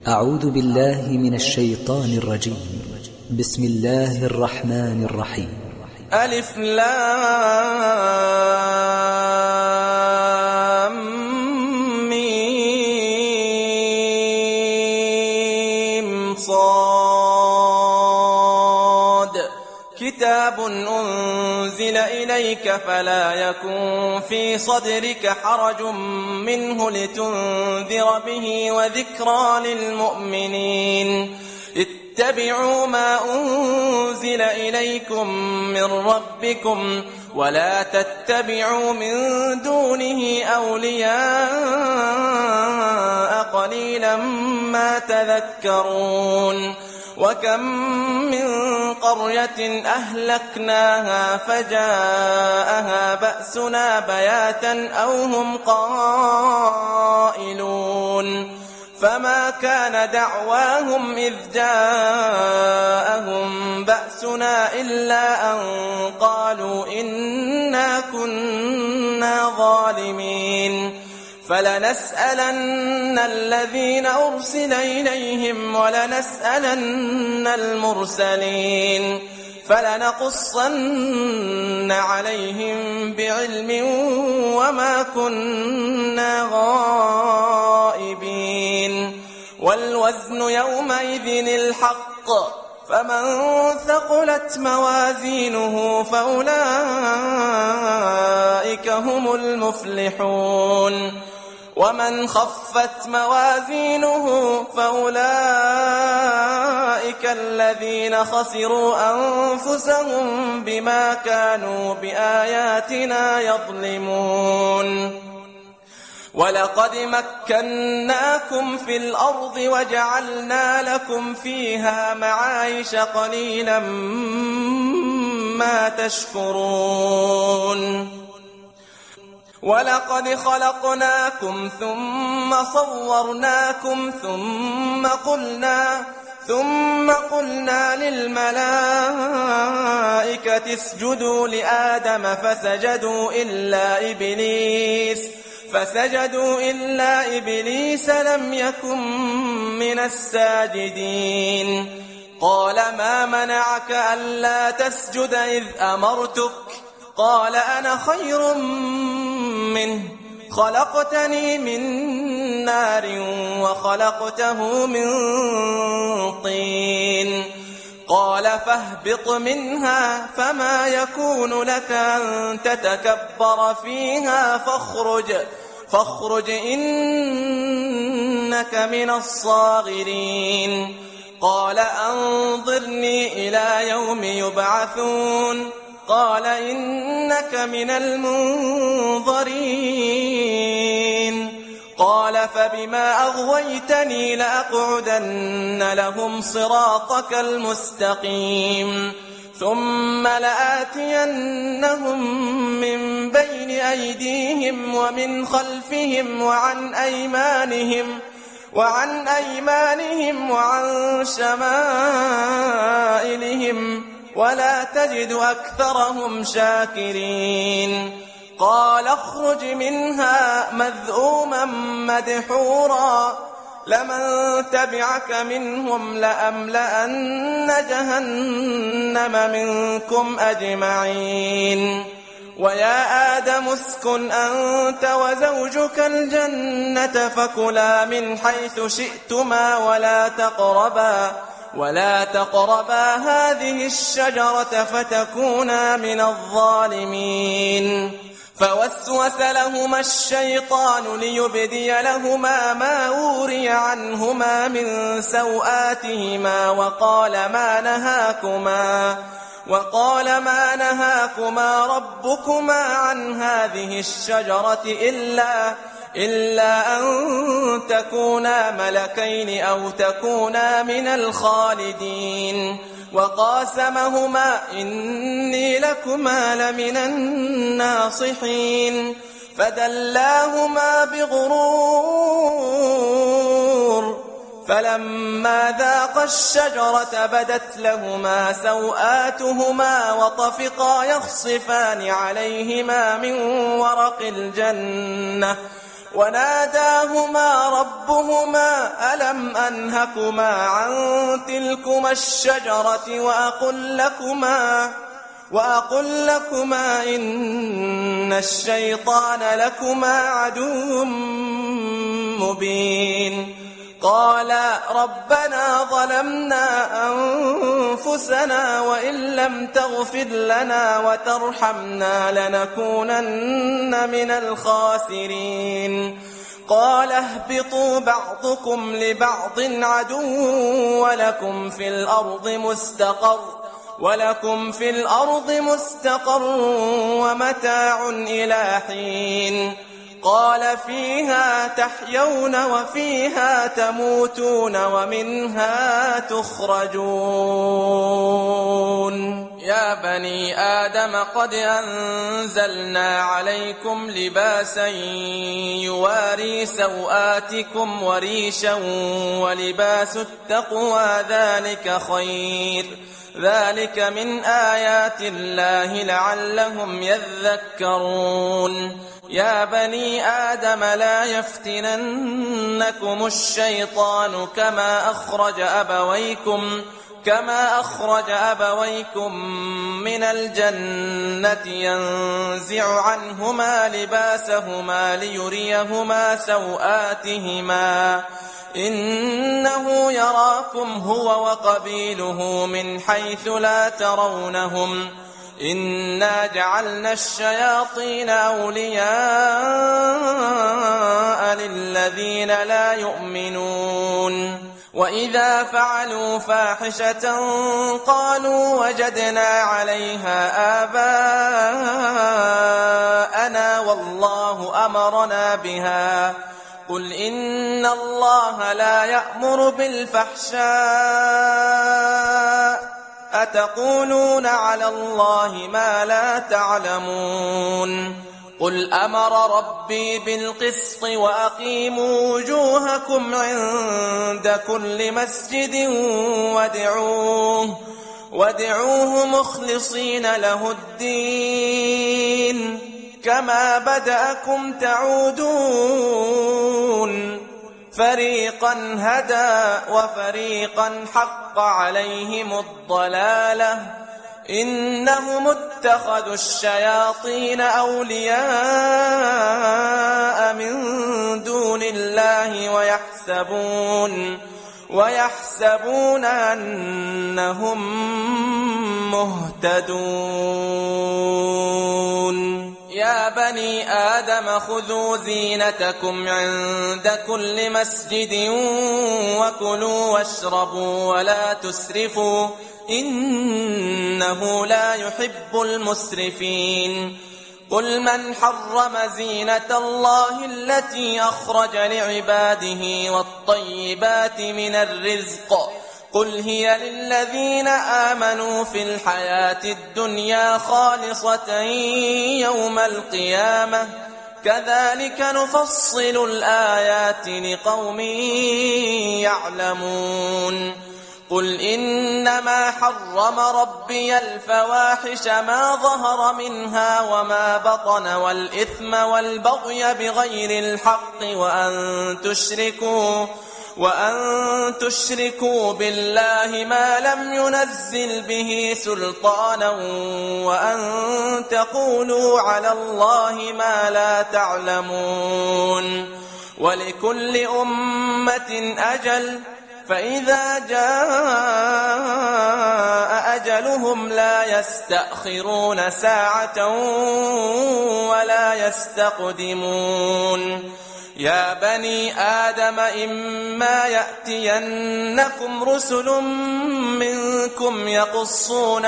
أعوذ بالله من الشيطان الرجيم. بسم الله الرحمن الرحيم. ألف لام ميم صاد كتاب أنزل إليك فلا يكن في صدرك حرج منه لتنذر به وذكرى للمؤمنين. اتبعوا ما أنزل إليكم من ربكم ولا تتبعوا من دونه أولياء قليلا ما تذكرون. وكم من قرية أهلكناها فجاءها بأسنا بياتا أو هم قائلون فما كان دعواهم إذ جاءهم بأسنا إلا أن قالوا إنا كنا ظالمين. فلنسألن الذين أرسل إليهم ولنسألن المرسلين فلنقصن عليهم بعلم وما كنا غائبين. والوزن يومئذ الحق فمن ثقلت موازينه فأولئك هم المفلحون ومن خفت موازينه فأولئك الذين خسروا أنفسهم بما كانوا بآياتنا يظلمون. ولقد مكناكم في الأرض وجعلنا لكم فيها معايش قليلا ما تشكرون. ولقد خلقناكم ثم صورناكم ثم قلنا للملائكة اسجدوا لآدم فسجدوا إلا إبليس لم يكن من الساجدين. قال ما منعك ألا تسجد إذ أمرتك؟ قال أنا خير منه خلقتني من نار وخلقته من طين. قال فاهبط منها فما يكون لك أن تتكبر فيها فاخرج إنك من الصاغرين. قال أنظرني إلى يوم يبعثون. قال إنك من المنظرين. قال فبما أغويتني لأقعدن لهم صراطك المستقيم ثم لآتينهم من بين أيديهم ومن خلفهم وعن أيمانهم وعن شمائلهم ولا تجد أكثرهم شاكرين. قال اخرج منها مذءوما مدحورا لمن تبعك منهم لأملأن جهنم منكم أجمعين. ويا آدم اسكن أنت وزوجك الجنة فكلا من حيث شئتما ولا تقربا هذه الشجرة فتكونا من الظالمين. فوسوس لهما الشيطان ليبدي لهما ما وري عنهما من سوآتهما وقال ما نهاكما ربكما عن هذه الشجرة إلا أن تكونا ملكين أو تكونا من الخالدين. وقاسمهما إني لكما لمن الناصحين. فدلاهما بغرور فلما ذاقا الشجرة بدت لهما سوآتهما وطفقا يخصفان عليهما من ورق الجنة وناداهما ربهما ألم أنهكما عن تلكما الشجرة وأقل لكما إن الشيطان لكما عدو مبين قالا ربنا ظلمنا أنفسنا وإن لم تغفر لنا وترحمنا لنكونن من الخاسرين قال اهبطوا بعضكم لبعض عدو ولكم في الأرض مستقر ومتاع إلى حين قال فيها تحيون وفيها تموتون ومنها تخرجون يا بني آدم قد أنزلنا عليكم لباسا يواري سوآتكم وريشا ولباس التقوى ذلك خير ذلك من آيات الله لعلهم يذكرون يا بني آدم لا يفتننكم الشيطان كما أخرج أبويكم من الجنة ينزع عنهما لباسهما ليريهما سوآتهما إنه يراكم هو وقبيله من حيث لا ترونهم إنا جعلنا الشياطين أولياء للذين لا يؤمنون وإذا فعلوا فاحشة قالوا وجدنا عليها آباءنا والله أمرنا بها قل إن الله لا يأمر بالفحشاء أتقولون على الله ما لا تعلمون قل أمر ربي بالقسط وأقيموا وجوهكم عند كل مسجد وادعوه مخلصين له الدين كما بدأكم تعودون فريقا هدى وفريقا حق عليهم الضلالة إنهم اتخذوا الشياطين أولياء من دون الله ويحسبون أنهم مهتدون يا بني آدم خذوا زينتكم عند كل مسجد وكلوا واشربوا ولا تسرفوا إنه لا يحب المسرفين قل من حرم زينة الله التي أخرج لعباده والطيبات من الرزق قل هي للذين آمنوا في الحياة الدنيا خالصة يوم القيامة كذلك نفصل الآيات لقوم يعلمون قل إنما حرم ربي الفواحش ما ظهر منها وما بطن والإثم والبغي بغير الحق وأن تشركوا بالله ما لم ينزل به سلطانا وأن تقولوا على الله ما لا تعلمون ولكل أمة أجل فإذا جاء أجلهم لا يستأخرون ساعة ولا يستقدمون يا بني آدم إما يأتينكم رسل منكم يقصون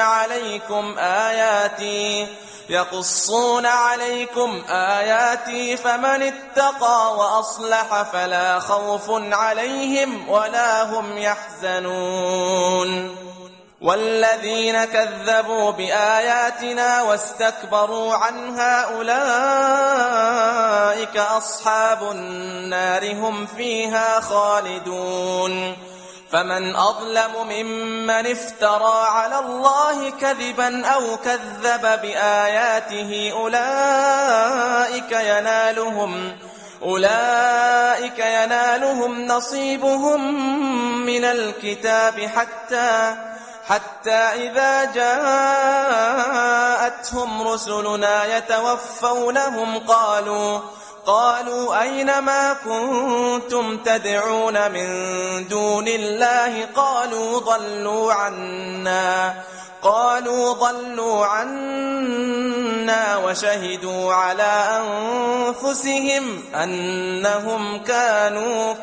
عليكم آياتي فمن اتقى وأصلح فلا خوف عليهم ولا هم يحزنون والذين كذبوا بآياتنا واستكبروا عنها أولئك أصحاب النار هم فيها خالدون فمن أظلم ممن افترى على الله كذبا أو كذب بآياته أولئك ينالهم نصيبهم من الكتاب حتى إذا جاءتهم رسلنا يتوفونهم قالوا أين ما كنتم تدعون من دون الله؟ قالوا ضلوا عنا وشهدوا على أنفسهم أنهم كانوا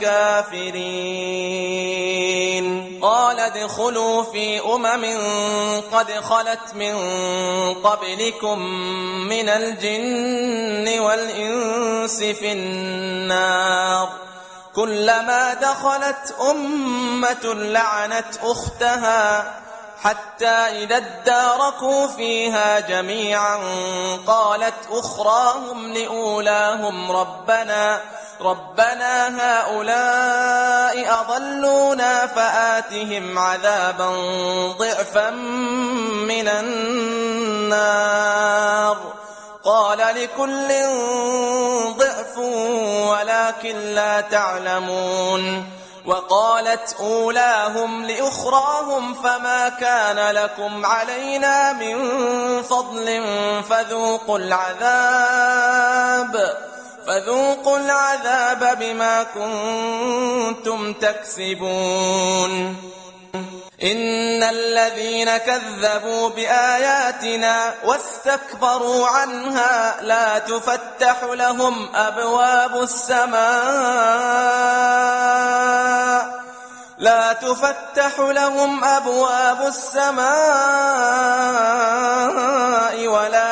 كافرين. قال ادخلوا في قد خلت من قبلكم من الجن والإنس في النار كلما دخلت أمة لعنت أختها حتى إذا اداركوا فيها جميعا قالت أخراهم لأولاهم ربنا هؤلاء أضلونا فآتهم عذابا ضعفا من النار. قال لكل ضعف ولكن لا تعلمون. وقالت أولاهم لأخراهم فما كان لكم علينا من فضل فذوقوا العذاب بما كنتم تكسبون. إن الذين كذبوا بآياتنا واستكبروا عنها لا تفتح لهم أبواب السماء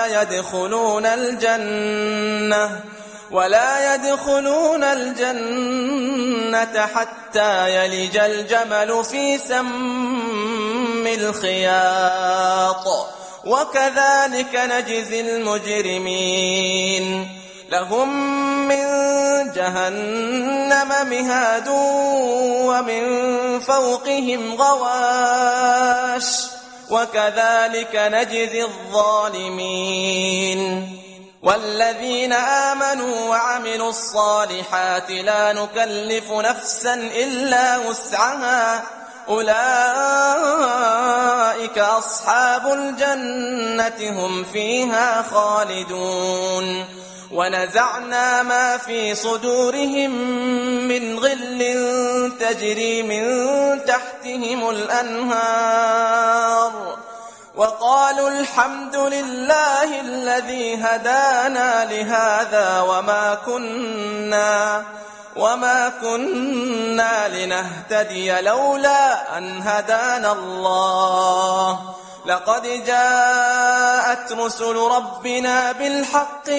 ولا يدخلون الجنة حتى يلج الجمل في سم الخياط وكذلك نجزي المجرمين. لهم من جهنم مهاد ومن فوقهم غواش وكذلك نجزي الظالمين. والذين آمنوا وعملوا الصالحات لا نكلف نفسا إلا وسعها أولئك أصحاب الجنة هم فيها خالدون. ونزعنا ما في صدورهم من غل تجري من تحتهم الأنهار وقالوا الحمد لله الذي هدانا لهذا وما كنا لنهتدي لولا أن هدانا الله. لقد جاءت رسل ربنا بالحق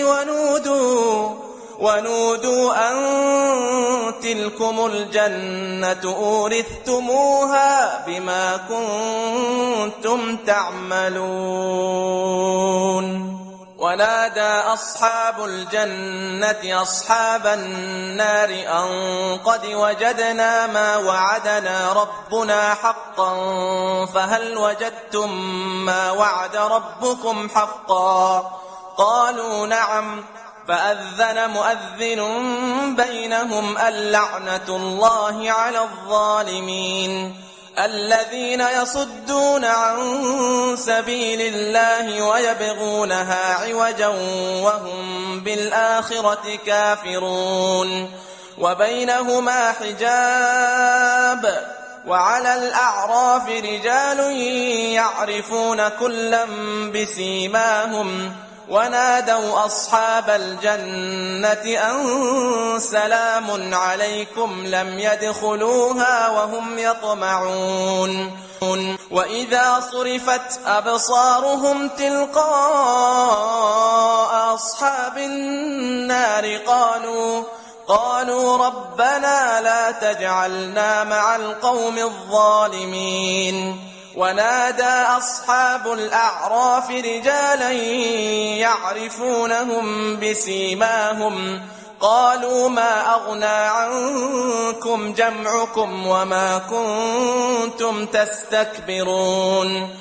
ونودوا أن تلكم الجنة أورثتموها بما كنتم تعملون. ونادى أصحاب الجنة أصحاب النار أن قد وجدنا ما وعدنا ربنا حقا فهل وجدتم ما وعد ربكم حقا؟ قالوا نعم. فأذن مؤذن بينهم اللعنة الله على الظالمين الذين يصدون عن سبيل الله ويبغونها عوجا وهم بالآخرة كافرون. وبينهما حجاب. وعلى الأعراف رجال يعرفون كلا بسيماهم ونادوا أصحاب الجنة أن سلام عليكم لم يدخلوها وهم يطمعون. وإذا صرفت أبصارهم تلقاء أصحاب النار قالوا ربنا لا تجعلنا مع القوم الظالمين. ونادى أصحاب الأعراف رجالا يعرفونهم بسيماهم قالوا ما أغنى عنكم جمعكم وما كنتم تستكبرون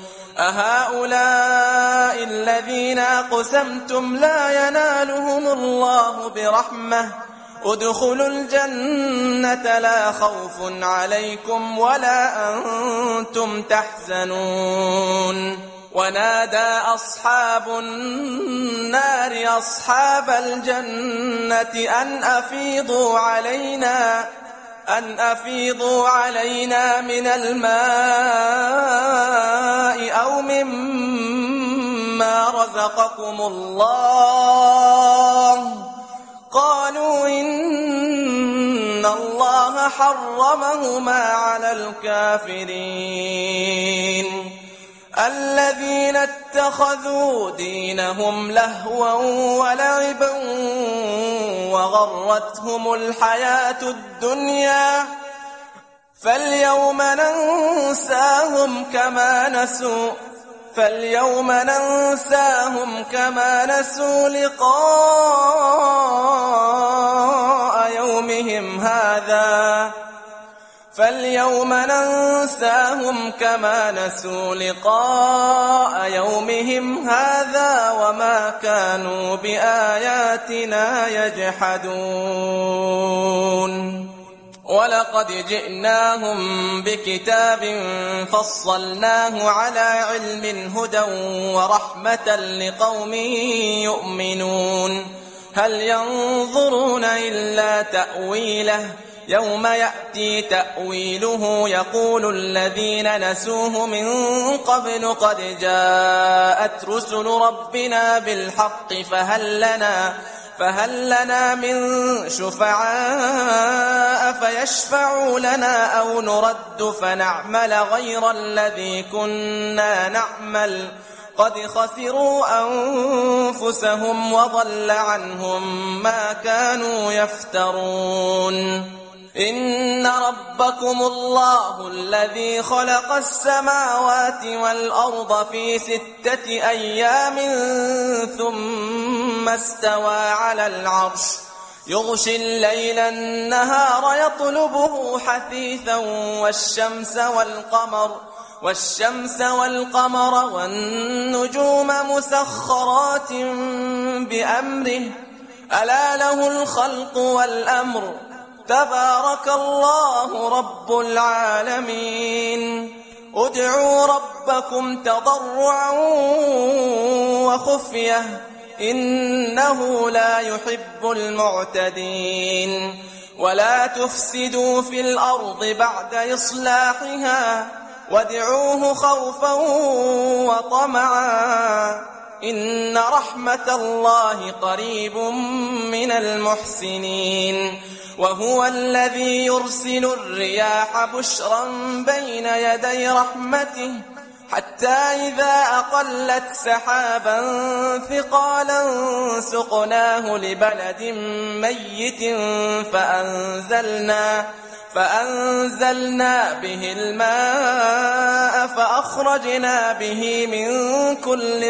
أهؤلاء الذين أقسمتم لا ينالهم الله برحمة ادخلوا الجنة لا خوف عليكم ولا أنتم تحزنون ونادى أصحاب النار أصحاب الجنة أن أفيضوا علينا من الماء أو مما رزقكم الله قالوا إن الله حرمهما على الكافرين الذين اتخذوا دينهم لهوا ولعبا وغرتهم الحياة الدنيا فاليوم ننساهم كما نسوا لقاء يومهم هذا وما كانوا بآياتنا يجحدون ولقد جئناهم بكتاب فصلناه على علم هدى ورحمة لقوم يؤمنون هل ينظرون إلا تأويله يوم يأتي تأويله يقول الذين نسوه من قبل قد جاءت رسل ربنا بالحق فهل لنا من شفعاء فيشفعوا لنا أو نرد فنعمل غير الذي كنا نعمل قد خسروا أنفسهم وضل عنهم ما كانوا يفترون إن ربكم الله الذي خلق السماوات والأرض في 6 أيام ثم استوى على العرش يغشي الليل النهار يطلبه حثيثا والشمس والقمر والنجوم مسخرات بأمره ألا له الخلق والأمر تبارك الله رب العالمين ادعوا ربكم تضرعا وخفية إنه لا يحب المعتدين ولا تفسدوا في الأرض بعد إصلاحها وادعوه خوفا وطمعا إن رحمة الله قريب من المحسنين وهو الذي يرسل الرياح بشرا بين يدي رحمته حتى إذا أقلت سحابا ثقالا سقناه لبلد ميت فأنزلنا به الماء فأخرجنا به من كل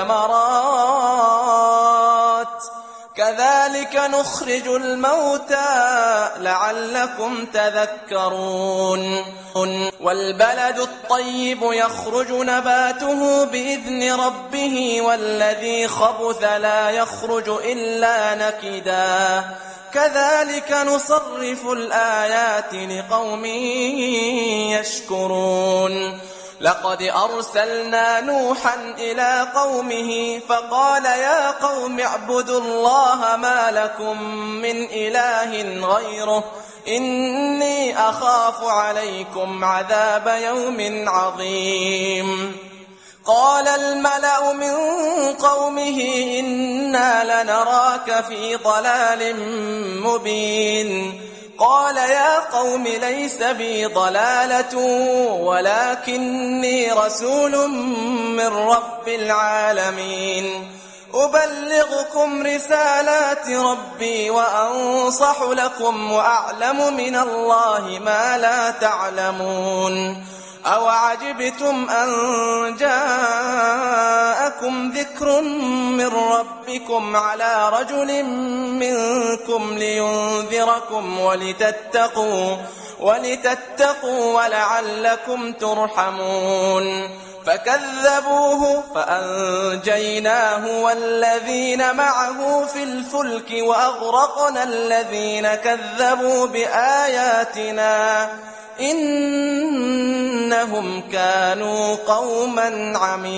الثمرات كذلك نخرج الموتى لعلكم تذكرون والبلد الطيب يخرج نباته بإذن ربه والذي خبث لا يخرج إلا نكدا كذلك نصرف الآيات لقوم يشكرون لقد أرسلنا نوحا إلى قومه فقال يا قوم اعبدوا الله ما لكم من إله غيره إني أخاف عليكم عذاب يوم عظيم قال الملأ من قومه إنا لنراك في ضلال مبين قال يا قوم ليس بي ضلالة ولكني رسول من رب العالمين أبلغكم رسالات ربي وأنصح لكم وأعلم من الله ما لا تعلمون أوعجبتم أن جاءكم ذكر من ربكم على رجل منكم لينذركم ولتتقوا ولعلكم ترحمون فكذبوه فأنجيناه والذين معه في الفلك وأغرقنا الذين كذبوا بآياتنا إنهم كانوا قوما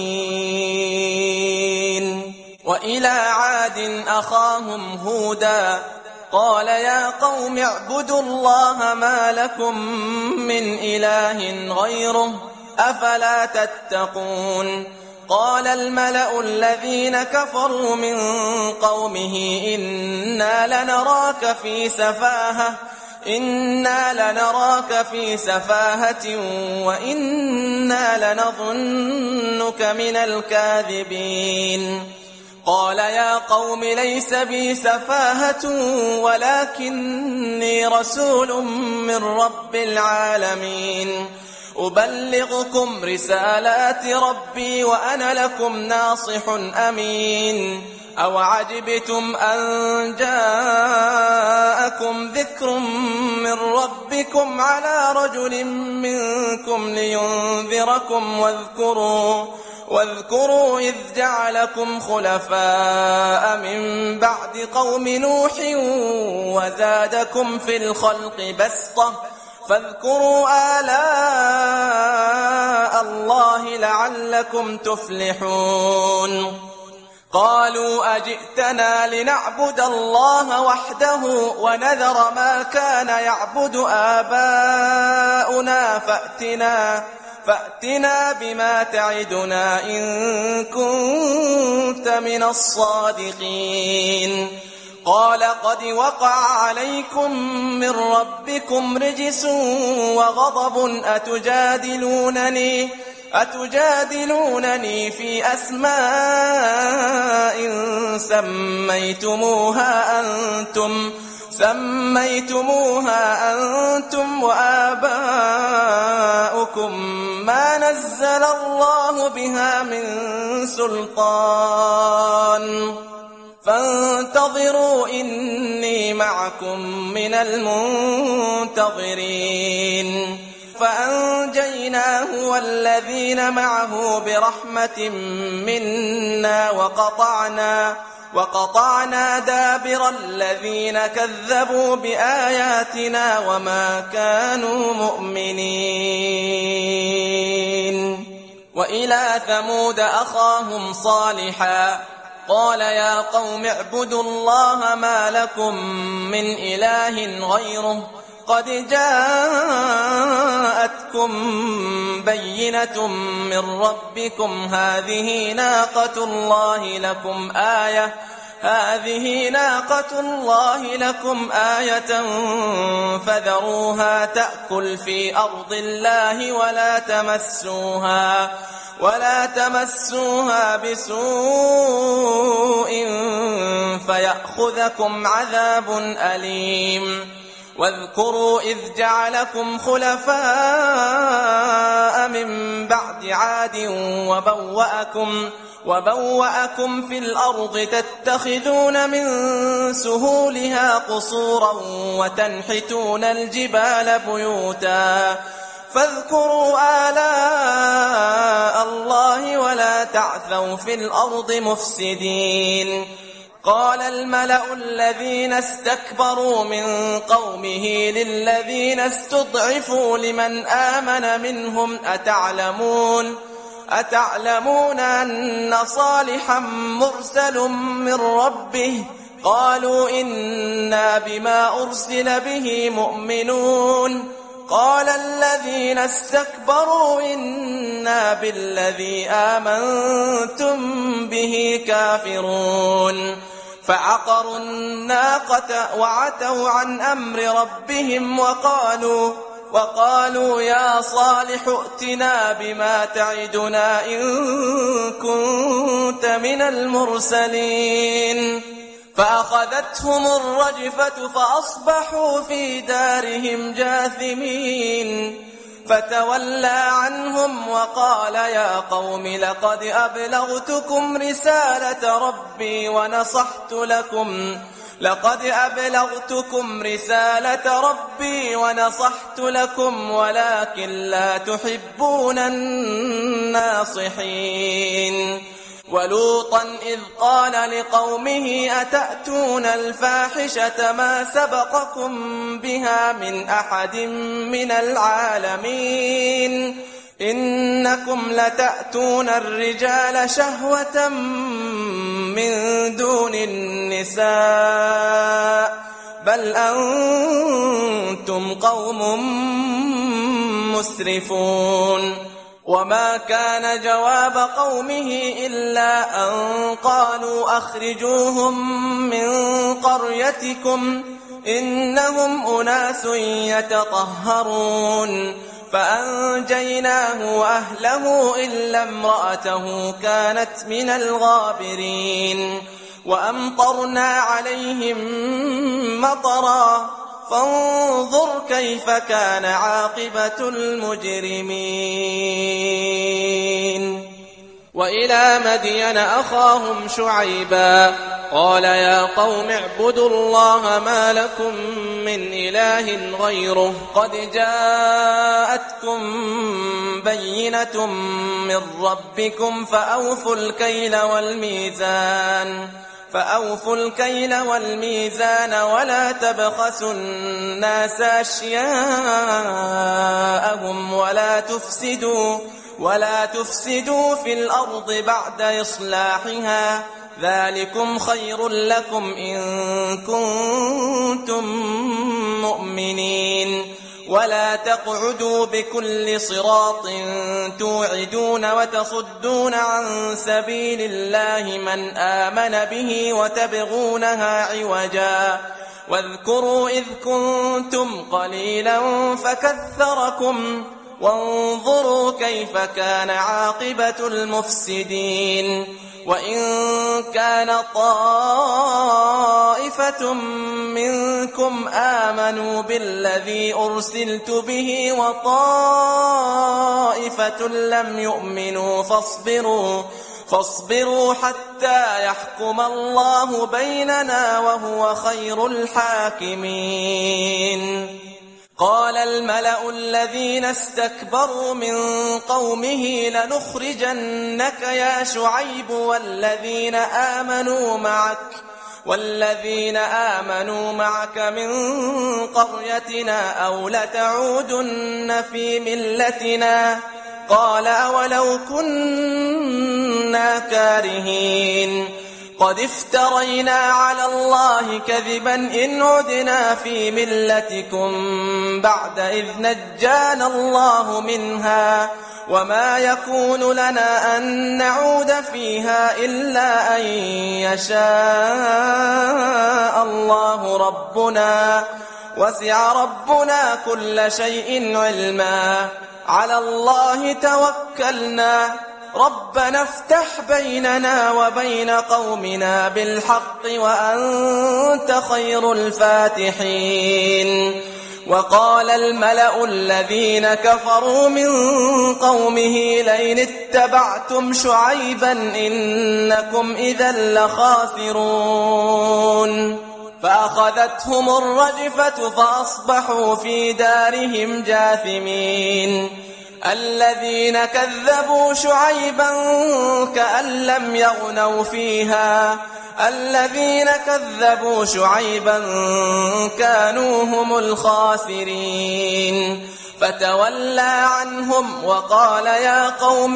عمين. وإلى عاد أخاهم هودا قال يا قوم اعبدوا الله ما لكم من إله غيره أفلا تتقون. قال الملأ الذين كفروا من قومه إنا لنراك في سفاهة وإنا لنظنك من الكاذبين. قال يا قوم ليس بي سفاهة ولكني رسول من رب العالمين أبلغكم رسالات ربي وأنا لكم ناصح أمين. أوعجبتم أن جاءكم ذكر من ربكم على رجل منكم لينذركم واذكروا إذ جعلكم خلفاء من بعد قوم نوح وزادكم في الخلق بسطة فاذكروا آلاء الله لعلكم تفلحون. قالوا أجئتنا لنعبد الله وحده ونذر ما كان يعبد آباؤنا فأتنا بما تعدنا إن كنت من الصادقين. قال قد وقع عليكم من ربكم رجس وغضب أتجادلونني في أسماء سميتموها أنتم وآباؤكم ما نزل الله بها من سلطان فانتظروا إني معكم من المنتظرين. فأنجيناه والذين معه برحمة منا وقطعنا دابر الذين كذبوا بآياتنا وما كانوا مؤمنين. وإلى ثمود أخاهم صالحا قال يا قوم اعبدوا الله ما لكم من إله غيره قد جاءتكم بينة من ربكم هذه ناقة الله لكم آية فذروها تأكل في أرض الله ولا تمسوها بسوء فيأخذكم عذاب أليم. واذكروا إذ جعلكم خلفاء من بعد عاد وبوأكم في الأرض تتخذون من سهولها قصورا وتنحتون الجبال بيوتا فاذكروا آلاء الله ولا تعثوا في الأرض مفسدين. قال الملأ الذين استكبروا من قومه للذين استضعفوا لمن آمن منهم أتعلمون أن صالحا مرسل من ربه قالوا إنا بما أرسل به مؤمنون. قال الذين استكبروا إنا بالذي آمنتم به كافرون. فعقروا الناقة وعتوا عن أمر ربهم وقالوا يا صالح ائتنا بما تعدنا إن كنت من المرسلين. فأخذتهم الرجفة فأصبحوا في دارهم جاثمين. فتولى عنهم وقال يا قوم لقد أبلغتكم رسالة ربي لقد أبلغتكم رسالة ربي ونصحت لكم ولكن لا تحبون الناصحين. ولوطا إذ قال لقومه أتأتون الفاحشة ما سبقكم بها من أحد من العالمين إنكم لتأتون الرجال شهوة من دون النساء بل أنتم قوم مسرفون. وما كان جواب قومه إلا أن قالوا أخرجوهم من قريتكم إنهم أناس يتطهرون. فأنجيناه وأهله إلا امرأته كانت من الغابرين. وأمطرنا عليهم مطرا فانظر كيف كان عاقبة المجرمين. وإلى مدين أخاهم شعيبا قال يا قوم اعبدوا الله ما لكم من إله غيره قد جاءتكم بينة من ربكم فأوفوا الكيل والميزان ولا تبخسوا الناس أشياءهم ولا تفسدوا في الأرض بعد إصلاحها ذلكم خير لكم إن كنتم مؤمنين. ولا تقعدوا بكل صراط توعدون وتصدون عن سبيل الله من آمن به وتبغونها عوجا واذكروا إذ كنتم قليلا فكثركم وانظروا كيف كان عاقبة المفسدين. وإن كان طائفة منكم آمنوا بالذي أرسلت به وطائفة لم يؤمنوا فاصبروا حتى يحكم الله بيننا وهو خير الحاكمين. قال الملأ الذين استكبروا من قومه لنخرجنك يا شعيب والذين آمنوا معك من قريتنا أو لتعودن في ملتنا قال أولو كنا كارهين قد افترينا على الله كذبا إن عدنا في ملتكم بعد إذ نجانا الله منها وما يكون لنا أن نعود فيها إلا أن يشاء الله ربنا وسع ربنا كل شيء علما على الله توكلنا ربنا افتح بيننا وبين قومنا بالحق وأنت خير الفاتحين. وقال الملأ الذين كفروا من قومه لئن اتبعتم شعيبا إنكم إذا لخاسرون. فأخذتهم الرجفة فأصبحوا في دارهم جاثمين. الذين كذبوا شعيبا كأن لم يغنوا فيها الذين كذبوا شعيبا كانوا هم الخاسرين. فتولى عنهم وقال يا قوم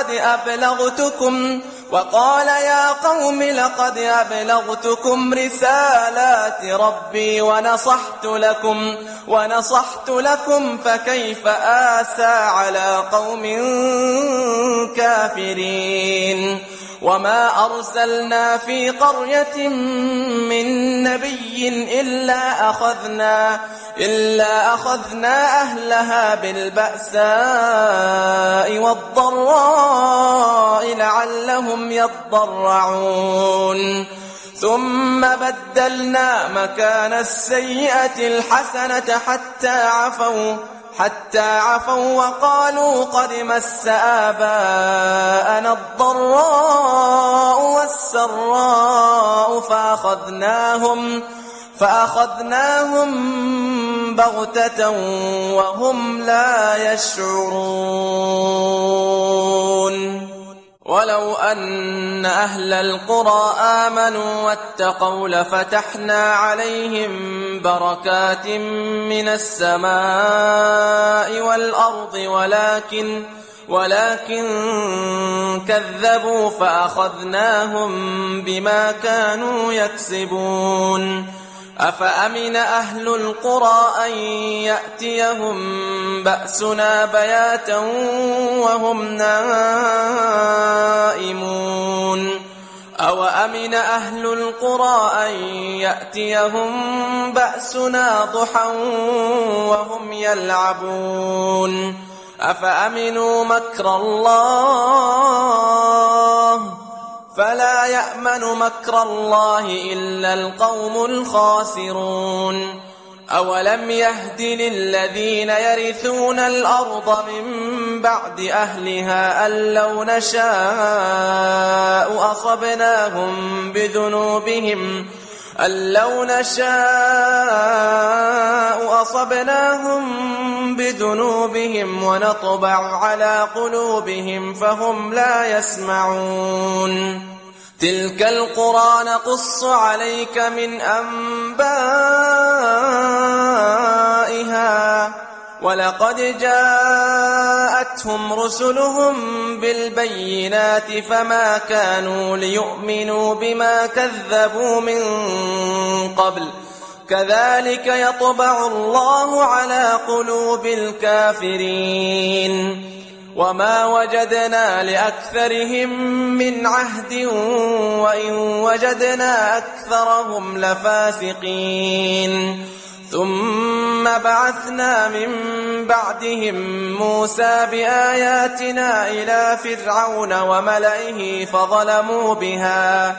لقد أبلغتكم رسالات ربي ونصحت لكم فكيف آسى على قوم كافرين. وما أرسلنا في قرية من نبي إلا أخذنا أهلها بالبأساء والضراء لعلهم يضرعون. ثم بدلنا مكان السيئة الحسنة حتى عفوا وقالوا قد مس آباءنا الضراء والسراء فأخذناهم بغتة وهم لا يشعرون ولو أن أهل القرى آمنوا واتقوا لفتحنا عليهم بركات من السماء والأرض ولكن كذبوا فأخذناهم بما كانوا يكسبون أفأمن أهل القرى أن يأتيهم بأسنا بياتا وهم نائمون أوأمن أهل القرى أن يأتيهم بأسنا ضحى وهم يلعبون أفأمنوا مكر الله فلا يأمن مكر الله إلا القوم الخاسرون أولم يهد للذين يرثون الأرض من بعد أهلها أن لو نشاء أصبناهم بذنوبهم ونطبع على قلوبهم فهم لا يسمعون تلك القرى نقص عليك من أنبائها ولقد جاءتهم رسلهم بالبينات فما كانوا ليؤمنوا بما كذبوا من قبل كذلك يطبع الله على قلوب الكافرين وما وجدنا لأكثرهم من عهد وإن وجدنا أكثرهم لفاسقين ثم بعثنا من بعدهم موسى بآياتنا إلى فرعون وملئه فظلموا بها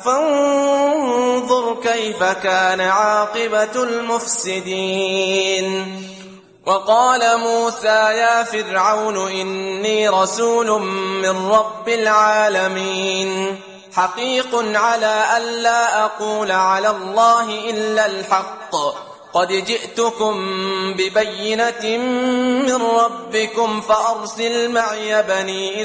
فانظر كيف كان عاقبة المفسدين وقال موسى يا فرعون إني رسول من رب العالمين حقيق على ألا أقول على الله إلا الحق قد جئتكم ببينة من ربكم فأرسل معي بني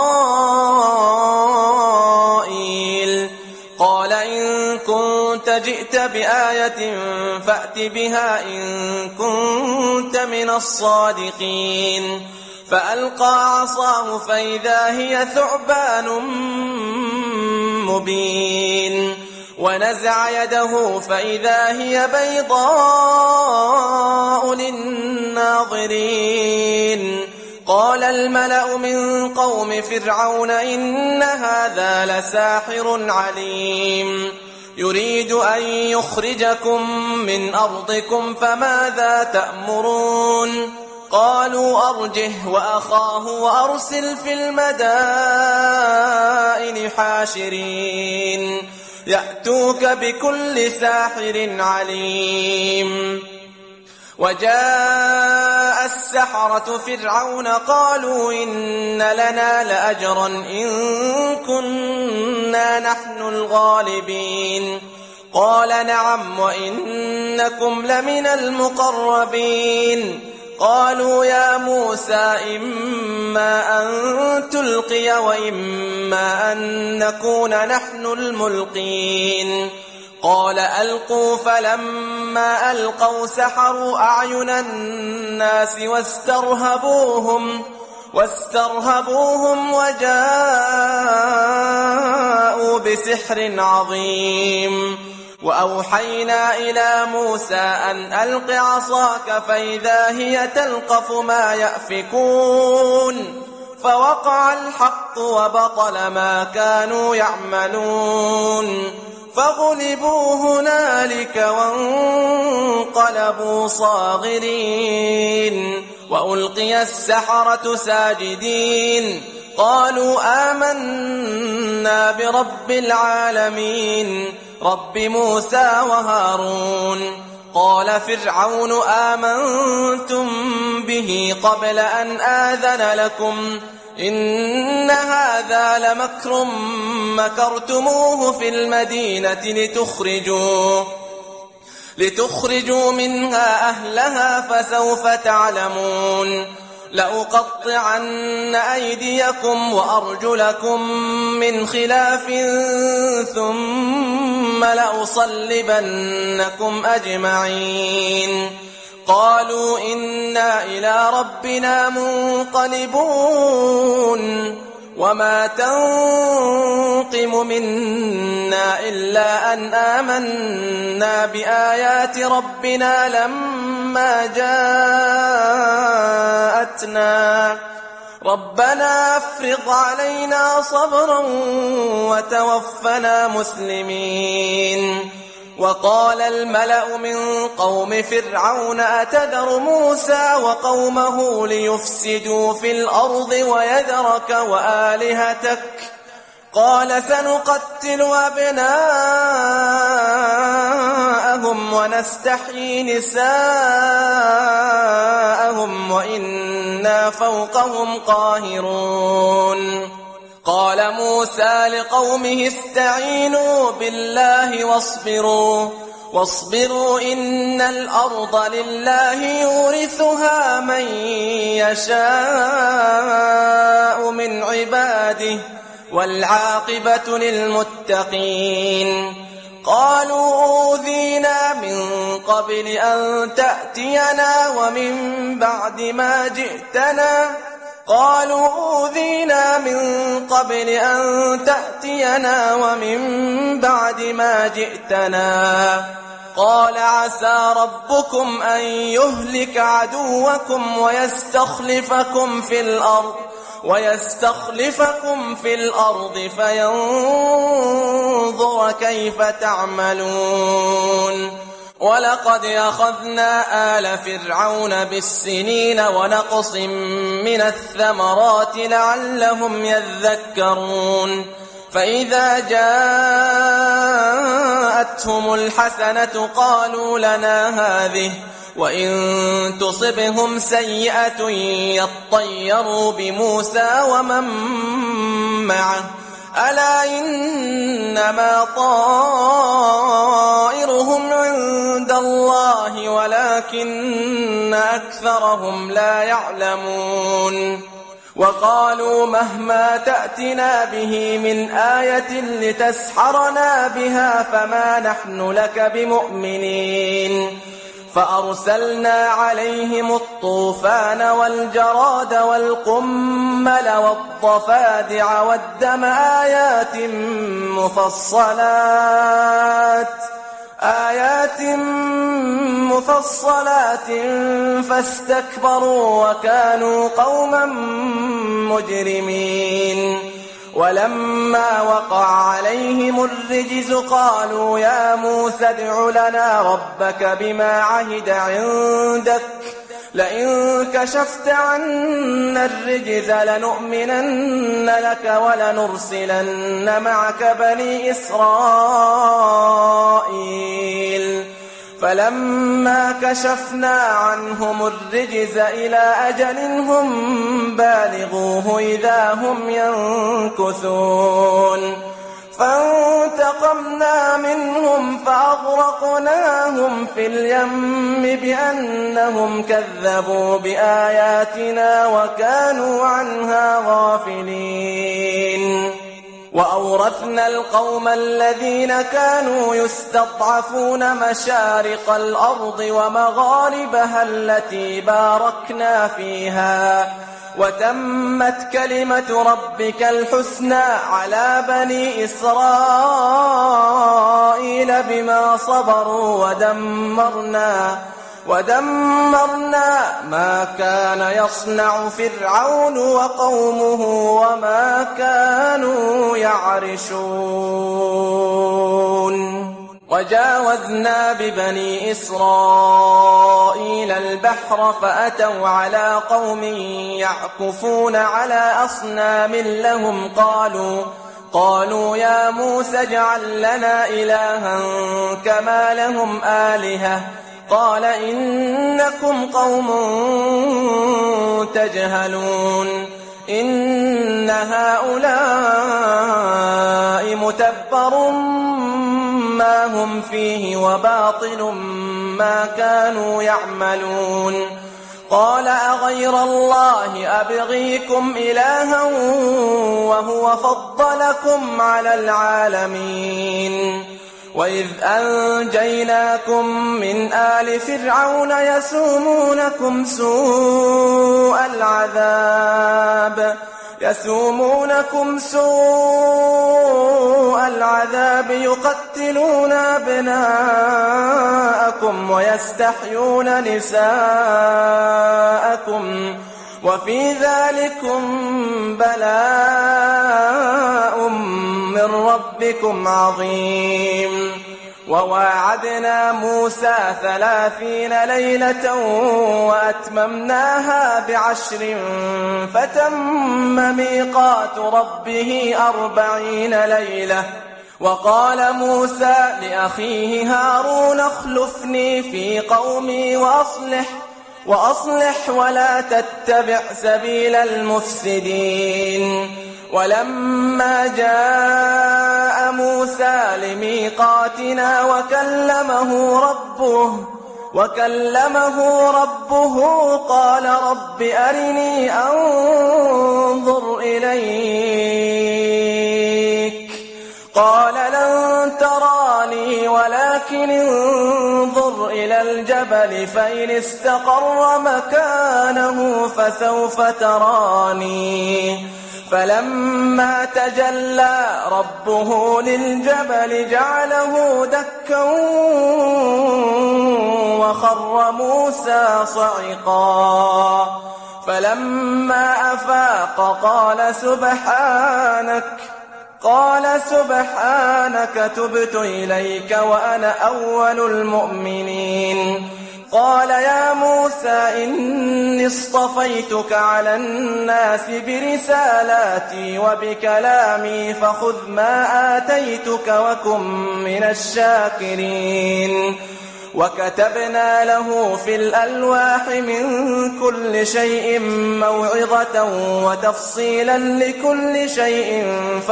إسرائيل قال إن كنت جئت بآية فأت بها إن كنت من الصادقين فألقى عصاه فإذا هي ثعبان مبين ونزع يده فإذا هي بيضاء للناظرين قال الملأ من قوم فرعون إن هذا لساحر عليم يريد أن يخرجكم من أرضكم فماذا تأمرون قالوا أرجه وأخاه وأرسل في المدائن حاشرين يأتوك بكل ساحر عليم وجاء السحرة فرعون قالوا إن لنا لأجرا إن كنا نحن الغالبين قال نعم وإنكم لمن المقربين قالوا يا موسى إما أن تلقي وإما أن نكون نحن الملقين قال ألقوا فلما ألقوا سحروا أعين الناس واسترهبوهم وجاءوا بسحر عظيم وأوحينا إلى موسى أن ألق عصاك فإذا هي تلقف ما يأفكون فوقع الحق وبطل ما كانوا يعملون فغلبوا هنالك وانقلبوا صاغرين وألقي السحرة ساجدين قالوا آمنا برب العالمين رب موسى وهارون قال فرعون آمنتم به قبل أن آذن لكم إن هذا لمكر مكرتموه في المدينة لتخرجوا منها أهلها فسوف تعلمون لأقطعن أيديكم وأرجلكم من خلاف ثم لأصلبنكم أجمعين قالوا إنا إلى ربنا منقلبون وما تنقم منا إلا أن آمنا بآيات ربنا لما جاءتنا ربنا أفرغ علينا صبرا وتوفنا مسلمين وقال الملأ من قوم فرعون أتذر موسى وقومه ليفسدوا في الأرض ويذرك وآلهتك قال سنقتل أبناءهم ونستحيي نساءهم وإنا فوقهم قاهرون قال موسى لقومه استعينوا بالله واصبروا إن الأرض لله يورثها من يشاء من عباده والعاقبة للمتقين قالوا أوذينا من قبل أن تأتينا ومن بعد ما جئتنا قال عسى ربكم أن يهلك عدوكم ويستخلفكم في الأرض فينظر كيف تعملون ولقد أخذنا آل فرعون بالسنين ونقص من الثمرات لعلهم يذكرون فإذا جاءتهم الحسنة قالوا لنا هذه وإن تصبهم سيئة يطيروا بموسى ومن معه ألا إنما طائرهم عند الله ولكن أكثرهم لا يعلمون وقالوا مهما تأتنا به من آية لتسحرنا بها فما نحن لك بمؤمنين فأرسلنا عليهم الطوفان والجراد والقمل والضفادع والدم آيات مفصلات فاستكبروا وكانوا قوما مجرمين ولما وقع عليهم الرجز قالوا يا موسى ادع لنا ربك بما عهد عندك لئن كشفت عنا الرجز لنؤمنن لك ولنرسلن معك بني إسرائيل فلما كشفنا عنهم الرجز إلى أجل هم بالغوه إذا هم ينكثون فانتقمنا منهم فأغرقناهم في اليم بأنهم كذبوا بآياتنا وكانوا عنها غافلين وأورثنا القوم الذين كانوا يستضعفون مشارق الأرض ومغاربها التي باركنا فيها وتمت كلمة ربك الحسنى على بني إسرائيل بما صبروا ودمرنا ما كان يصنع فرعون وقومه وما كانوا يعرشون وجاوزنا ببني إسرائيل البحر فأتوا على قوم يعكفون على أصنام لهم قالوا يا موسى اجعل لنا إلها كما لهم آلهة قال إنكم قوم تجهلون إن هؤلاء متبر ما هم فيه وباطل ما كانوا يعملون قال أغير الله أبغيكم إلها وهو فضلكم على العالمين وإذ أنجيناكم من آل فرعون يسومونكم سوء العذاب يقتلون أبناءكم ويستحيون نساءكم وفي ذلكم بلاء من ربكم عظيم وواعدنا موسى 30 ليلة وأتممناها ب10 فتم ميقات ربه 40 ليلة وقال موسى لأخيه هارون اخلفني في قومي وأصلح ولا تتبع سبيل المفسدين ولما جاء موسى لميقاتنا وكلمه ربه قال رب أرني أنظر إليك قال لن تراني ولكن انظر إلى الجبل فإن استقر مكانه فسوف تراني فلما تجلى ربه للجبل جعله دكا وخر موسى صعقا فلما أفاق قال سبحانك تبت إليك وأنا أول المؤمنين قال يا موسى إني اصطفيتك على الناس برسالاتي وبكلامي فخذ ما آتيتك وكن من الشاكرين وكتبنا له في الألواح من كل شيء موعظة وتفصيلا لكل شيء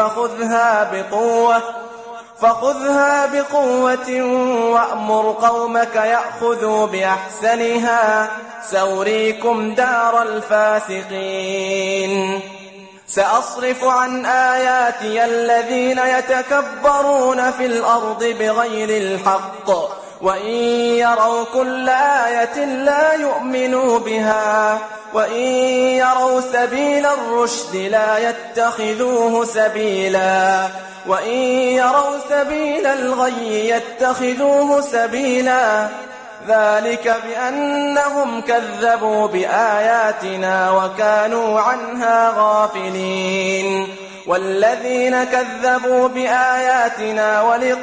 فخذها بقوة وأمر قومك يأخذوا بأحسنها سأريكم دار الفاسقين سأصرف عن آياتي الذين يتكبرون في الأرض بغير الحق وإن يروا كل آية لا يؤمنوا بها وإن يروا سبيل الرشد لا يتخذوه سبيلا وإن يروا سبيل الغي يتخذوه سبيلا ذلك بأنهم كذبوا بآياتنا وكانوا عنها غافلين والذين كذبوا بآياتنا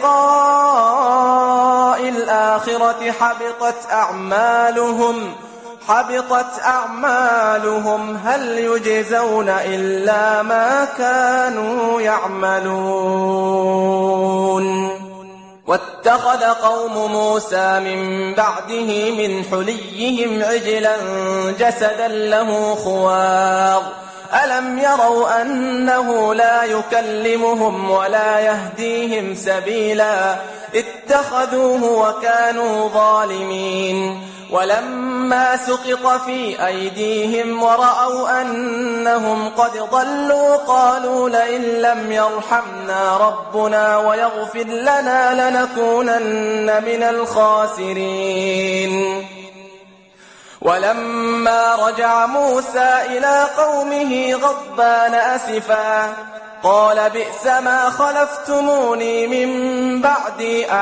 ولقاء الآخرة حبطت أعمالهم هل يجزون إلا ما كانوا يعملون واتخذ قوم موسى من بعده من حليهم عجلا جسدا له خوار ألم يروا أنه لا يكلمهم ولا يهديهم سبيلا اتخذوه وكانوا ظالمين ولما سقط في أيديهم ورأوا أنهم قد ضلوا قالوا لئن لم يرحمنا ربنا ويغفر لنا لنكونن من الخاسرين ولما رجع موسى إلى قومه غضبان أسفا قال بئس ما خلفتموني من بعدي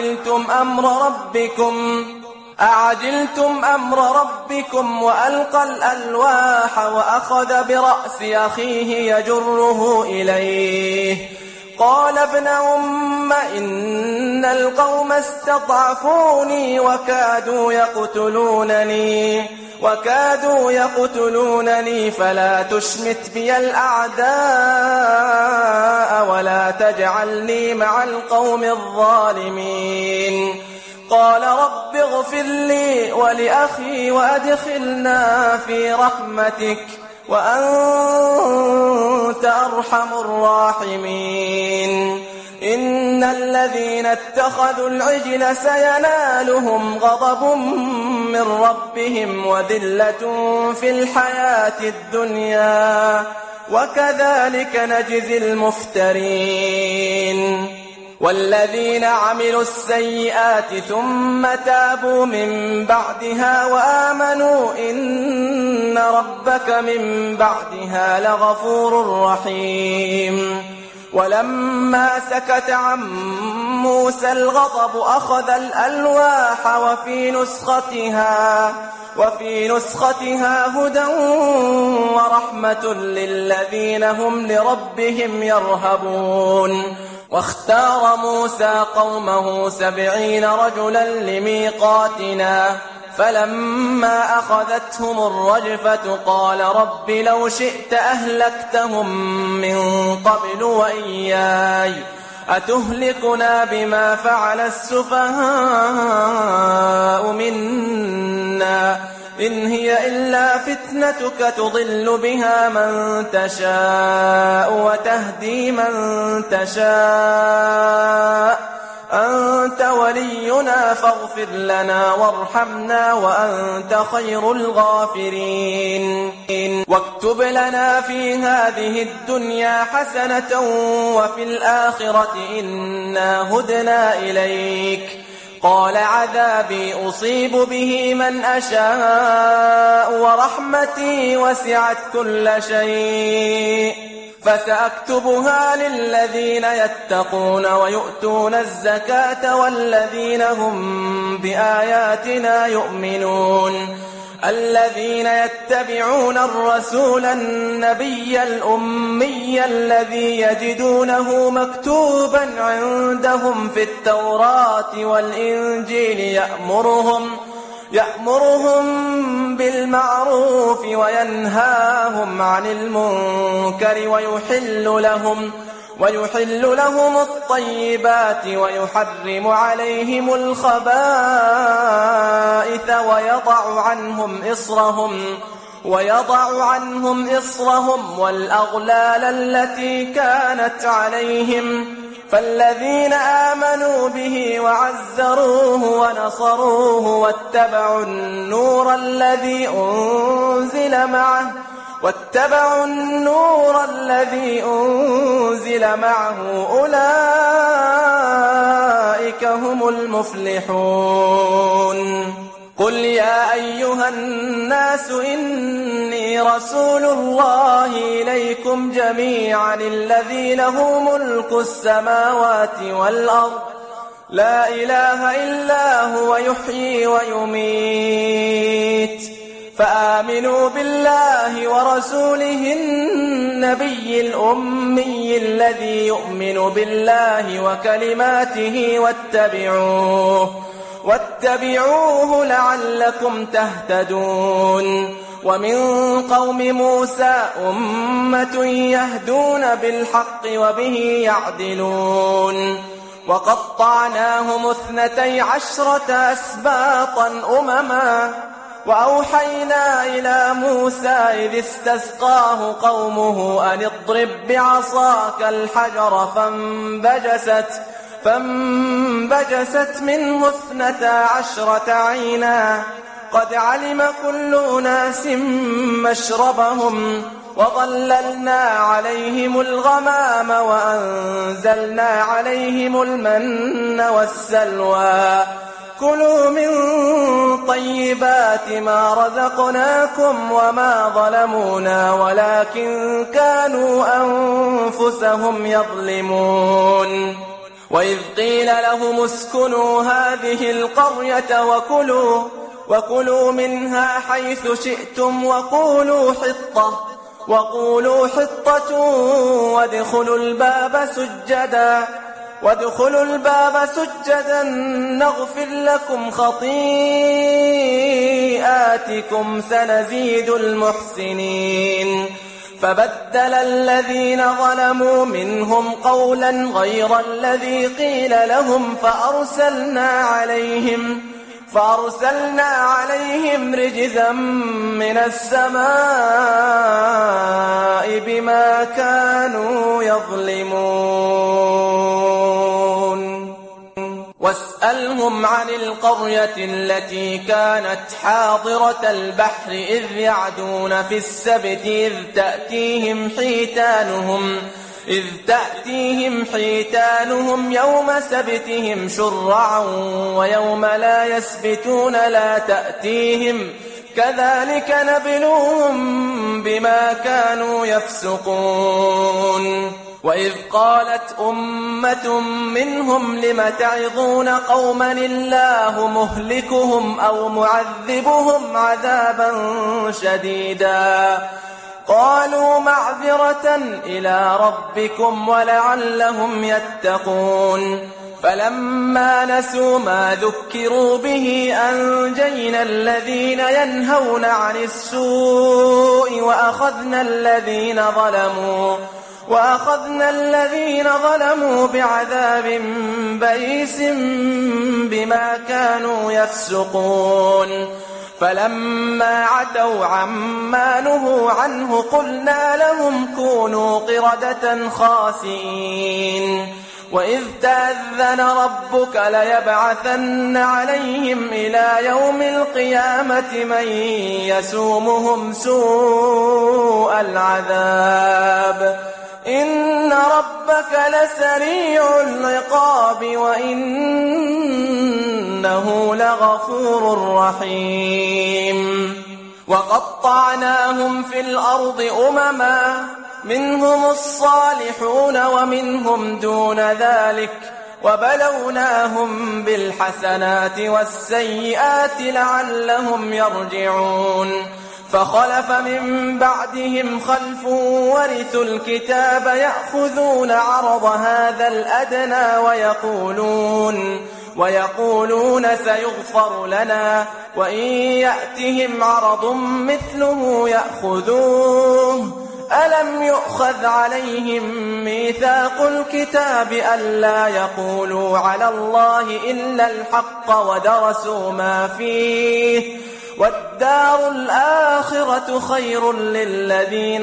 أعجلتم أمر ربكم وألقى الألواح وأخذ برأس أخيه يجره إليه قال ابن أم إن القوم استضعفوني وكادوا يقتلونني فلا تشمت بي الأعداء ولا تجعلني مع القوم الظالمين قال رب اغفر لي ولأخي وأدخلنا في رحمتك وأنت أرحم الراحمين. إن الذين اتخذوا العجل سينالهم غضب من ربهم وذلة في الحياة الدنيا وكذلك نجزي المفترين. والذين عملوا السيئات ثم تابوا من بعدها وآمنوا إن ربك من بعدها لغفور رحيم. ولما سكت عن موسى الغضب أخذ الألواح وفي نسختها هدى ورحمة للذين هم لربهم يرهبون. واختار موسى قومه 70 رجلا لميقاتنا فلما أخذتهم الرجفة قال رب لو شئت أهلكتهم من قبل وإياي أتهلكنا بما فعل السفهاء منا إن هي إلا فتنتك تضل بها من تشاء وتهدي من تشاء أنت ولينا فاغفر لنا وارحمنا وأنت خير الغافرين. واكتب لنا في هذه الدنيا حسنة وفي الآخرة إنا هدنا إليك. قال عذابي أصيب به من أشاء ورحمتي وسعت كل شيء فسأكتبها للذين يتقون ويؤتون الزكاة والذين هم بآياتنا يؤمنون. الذين يتبعون الرسول النبي الأمي الذي يجدونه مكتوبا عندهم في التوراة والإنجيل يأمرهم بالمعروف وينهاهم عن المنكر ويحل لهم الطيبات ويحرم عليهم الخبائث ويضع عنهم إصرهم والأغلال التي كانت عليهم. فالذين آمنوا به وعزروه ونصروه واتبعوا النور الذي أنزل معه أولئك هم المفلحون. قل يا أيها الناس إني رسول الله إليكم جميعا الذي له ملك السماوات والأرض لا إله إلا هو يحيي ويميت فآمنوا بالله ورسوله النبي الأمي الذي يؤمن بالله وكلماته واتبعوه لعلكم تهتدون. ومن قوم موسى أمة يهدون بالحق وبه يعدلون. وقطعناهم 12 أسباطا أمما وأوحينا إلى موسى إذ استسقاه قومه أن اضرب بعصاك الحجر فانبجست منه 12 عينا قد علم كل أناس مشربهم وظللنا عليهم الغمام وأنزلنا عليهم المن والسلوى كلوا من طيبات ما رزقناكم وما ظلمونا ولكن كانوا أنفسهم يظلمون. وإذ قيل لهم اسكنوا هذه القرية وكلوا منها حيث شئتم وقولوا حطة وادخلوا الباب سجدا نغفر لكم خطيئاتكم سنزيد المحسنين. فبدل الذين ظلموا منهم قولا غير الذي قيل لهم فأرسلنا عليهم رجزا من السماء بما كانوا يظلمون واسألهم عن القرية التي كانت حاضرة البحر إذ يعدون في السبت إذ تأتيهم حيتانهم يوم سبتهم شرعا ويوم لا يسبتون لا تأتيهم كذلك نبلوهم بما كانوا يفسقون وإذ قالت أمة منهم لم تعظون قوما الله مهلكهم أو معذبهم عذابا شديدا قالوا معذرة إلى ربكم ولعلهم يتقون فلما نسوا ما ذكروا به أنجينا الذين ينهون عن السوء وأخذنا الذين ظلموا بعذاب بئيس بما كانوا يفسقون فلما عتوا عما نهوا عنه قلنا لهم كونوا قردة خاسئين وإذ تأذن ربك ليبعثن عليهم إلى يوم القيامة من يسومهم سوء العذاب إن ربك لسريع العقاب وإنه لغفور رحيم وقطعناهم في الأرض أمما منهم الصالحون ومنهم دون ذلك وبلوناهم بالحسنات والسيئات لعلهم يرجعون فخلف من بعدهم خلف ورثوا الكتاب يأخذون عرض هذا الأدنى ويقولون سيغفر لنا وإن يأتهم عرض مثله يأخذوه ألم يؤخذ عليهم ميثاق الكتاب ألا يقولوا على الله إلا الحق ودرسوا ما فيه والدار الآخرة خير للذين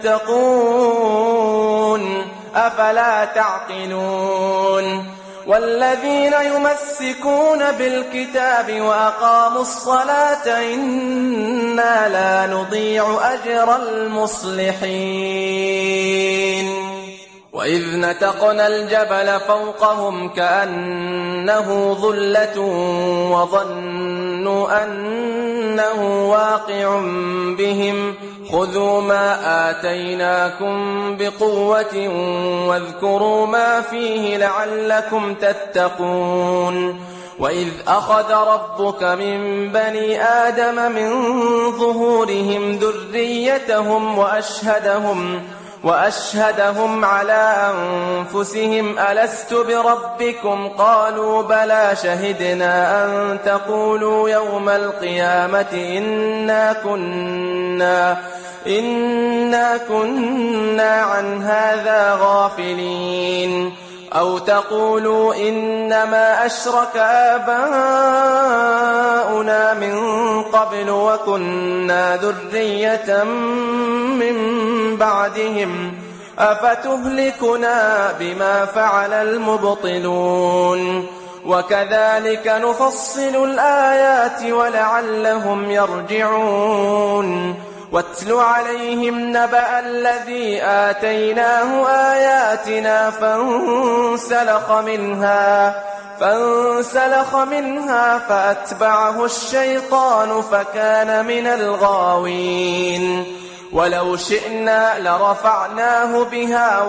يتقون أفلا تعقلون والذين يمسكون بالكتاب وأقاموا الصلاة إنا لا نضيع أجر المصلحين وإذ نتقنا الجبل فوقهم كأنه ظلة وظنوا أنه واقع بهم خذوا ما آتيناكم بقوة واذكروا ما فيه لعلكم تتقون وإذ أخذ ربك من بني آدم من ظهورهم ذريتهم وأشهدهم على أنفسهم ألست بربكم قالوا بلى شهدنا أن تقولوا يوم القيامة إنا كنا عن هذا غافلين أو تقولوا إنما أشرك آباؤنا من قبل وكنا ذرية من بعدهم أفتهلكنا بما فعل المبطلون وكذلك نفصل الآيات ولعلهم يرجعون واتل عليهم نبأ الذي آتيناه آياتنا فانسلخ منها فأتبعه الشيطان فكان من الغاوين ولو شئنا لرفعناه بها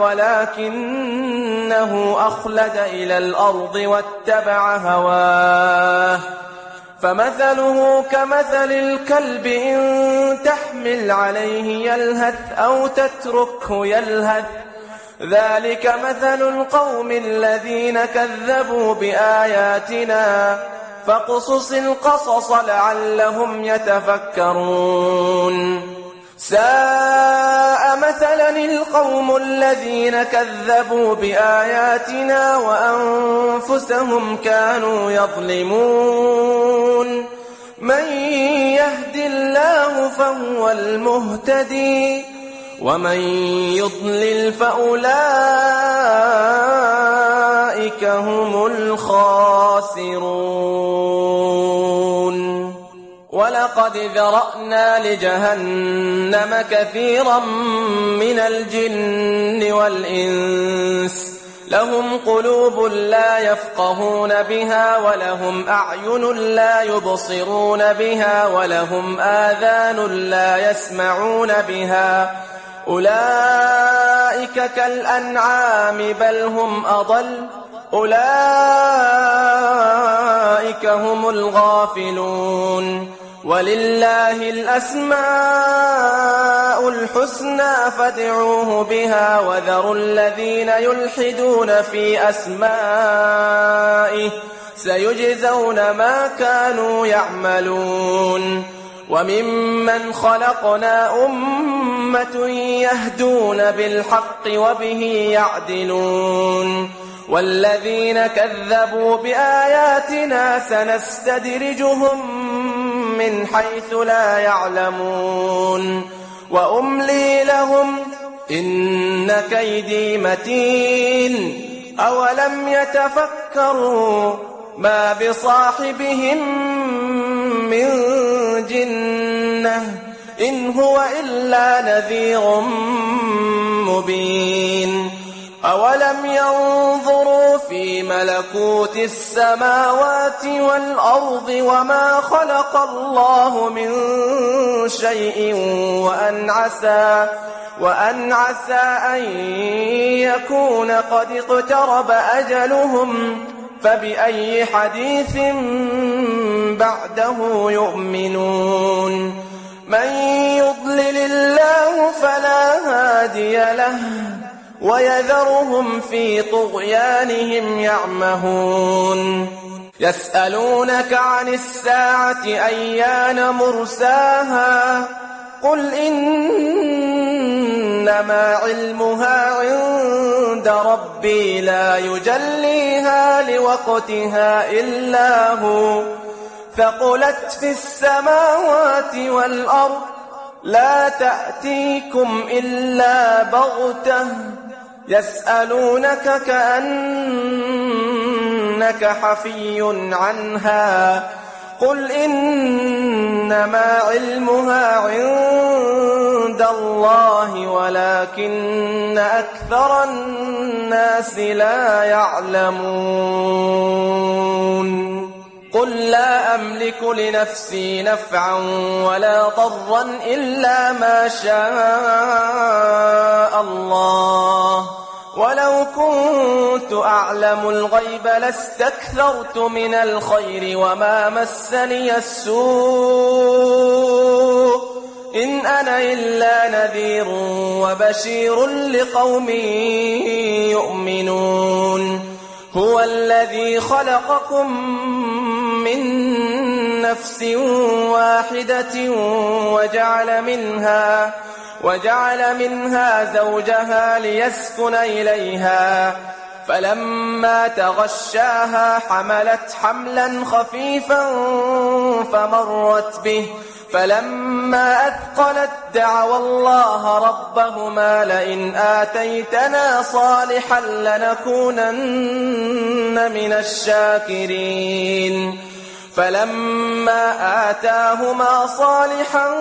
ولكنه أخلد إلى الأرض واتبع هواه فمثله كمثل الكلب إن تحمل عليه يلهث أو تتركه يلهث ذلك مثل القوم الذين كذبوا بآياتنا فاقصص القصص لعلهم يتفكرون ساء مثلا من القوم الذين كذبوا بآياتنا وأنفسهم كانوا يظلمون من يهد الله فهو المهتدي ومن يضلل فأولئك هم الخاسرون ولقد ذرأنا لجهنم كثيرا من الجن والإنس لهم قلوب لا يفقهون بها ولهم أعين لا يبصرون بها ولهم آذان لا يسمعون بها أولئك كالأنعام بل هم أضل أولئك هم الغافلون ولله الأسماء الحسنى فادعوه بها وذروا الذين يلحدون في أسمائه سيجزون ما كانوا يعملون وممن خلقنا أمة يهدون بالحق وبه يعدلون والذين كذبوا بآياتنا سنستدرجهم من حيث لا يعلمون وأملي لهم إن كيدي متين أولم يتفكروا ما بصاحبهم من جنة إن هو إلا نذير مبين أولم ينظروا في ملكوت السماوات والأرض وما خلق الله من شيء وأن عسى أن يكون قد اقترب أجلهم فبأي حديث بعده يؤمنون من يضلل الله فلا هادي له ويذرهم في طغيانهم يعمهون يسألونك عن الساعة أيان مرساها قل إنما علمها عند ربي لا يجليها لوقتها إلا هو ثقلت في السماوات والأرض لا تأتيكم إلا بغتة يسألونك كأنك حفي عنها قل إنما علمها عند الله ولكن أكثر الناس لا يعلمون قل لا أملك لنفسي نفعا ولا ضرا إلا ما شاء الله ولو كنت أعلم الغيب لاستكثرت من الخير وما مسني السوء إن أنا إلا نذير وبشير لقوم يؤمنون هو الذي خلقكم من نفس واحدة وجعل منها زوجها ليسكن إليها فلما تغشاها حملت حملا خفيفا فمرت به فلما أثقلت دعوا الله ربهما لئن آتيتنا صالحا لنكونن من الشاكرين فلما آتاهما صالحا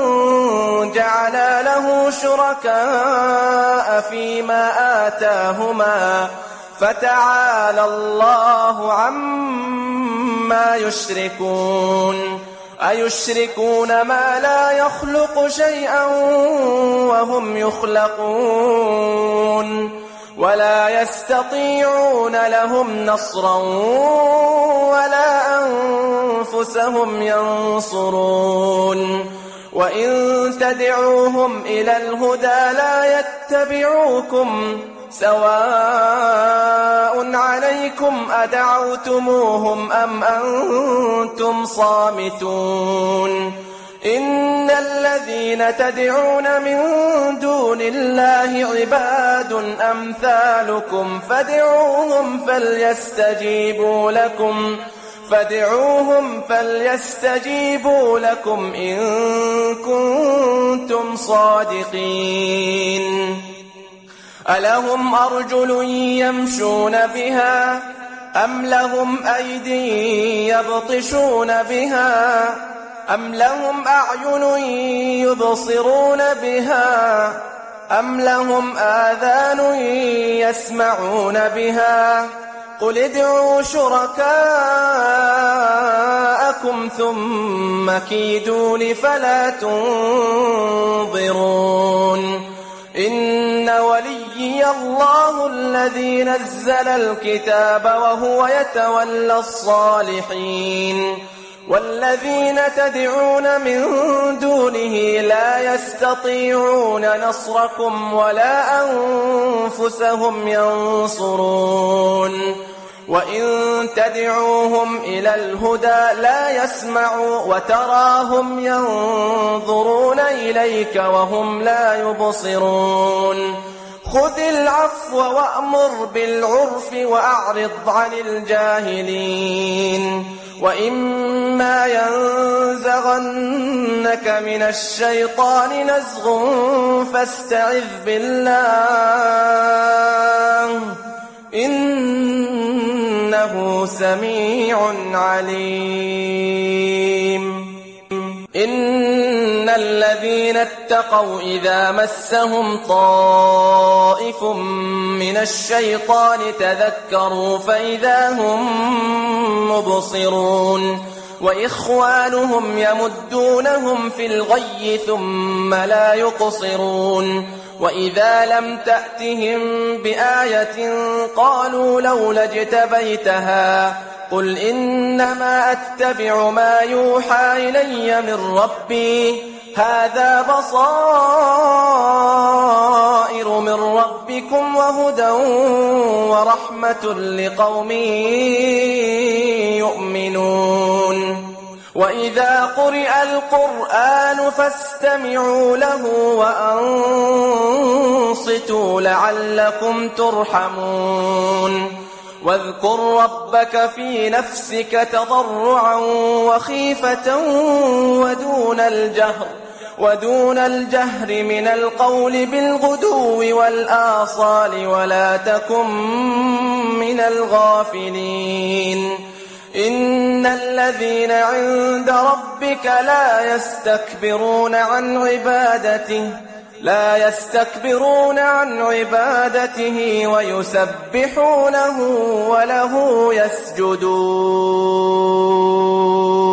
جعلا له شركاء فيما آتاهما فتعالى الله عما يشركون أيشركون ما لا يخلق شيئا وهم يخلقون ولا يستطيعون لهم نصرا ولا أنفسهم ينصرون وإن تدعوهم إلى الهدى لا يتبعوكم سواء عليكم أدعوتموهم أم أنتم صامتون إن الذين تدعون من دون الله عباد أمثالكم فادعوهم فليستجيبوا لكم إن كنتم صادقين. ألهم أرجل يمشون بها أم لهم أيدي يبطشون بها أم لهم أعين يبصرون بها أم لهم آذان يسمعون بها قل ادعوا شركاءكم ثم كيدون فلا تنظرون. إن وليي الله الذي نزل الكتاب وهو يتولى الصالحين. والذين تدعون من دونه لا يستطيعون نصركم ولا أنفسهم ينصرون. وإن تدعوهم إلى الهدى لا يسمعوا وتراهم ينظرون إليك وهم لا يبصرون. خذ العفو وأمر بالعرف وأعرض عن الجاهلين. وإما ينزغنك من الشيطان نزغ فاستعذ بالله إنه سميع عليم. إن الذين اتقوا إذا مسهم طائف من الشيطان تذكروا فإذا هم مبصرون. وإخوانهم يمدونهم في الغي ثم لا يقصرون. وإذا لم تأتهم بآية قالوا لولا اجتبيتها قل إنما أتبع ما يوحى إلي من ربي هذا بصائر من ربكم وهدى ورحمة لقوم يؤمنون. وإذا قرئ القرآن فاستمعوا له وأنصتوا لعلكم ترحمون. واذكر ربك في نفسك تضرعا وخيفة ودون الجهر من القول بالغدو والآصال ولا تكن من الغافلين. إن الذين عند ربك لا يستكبرون عن عبادته ويسبحونه وله يسجدون.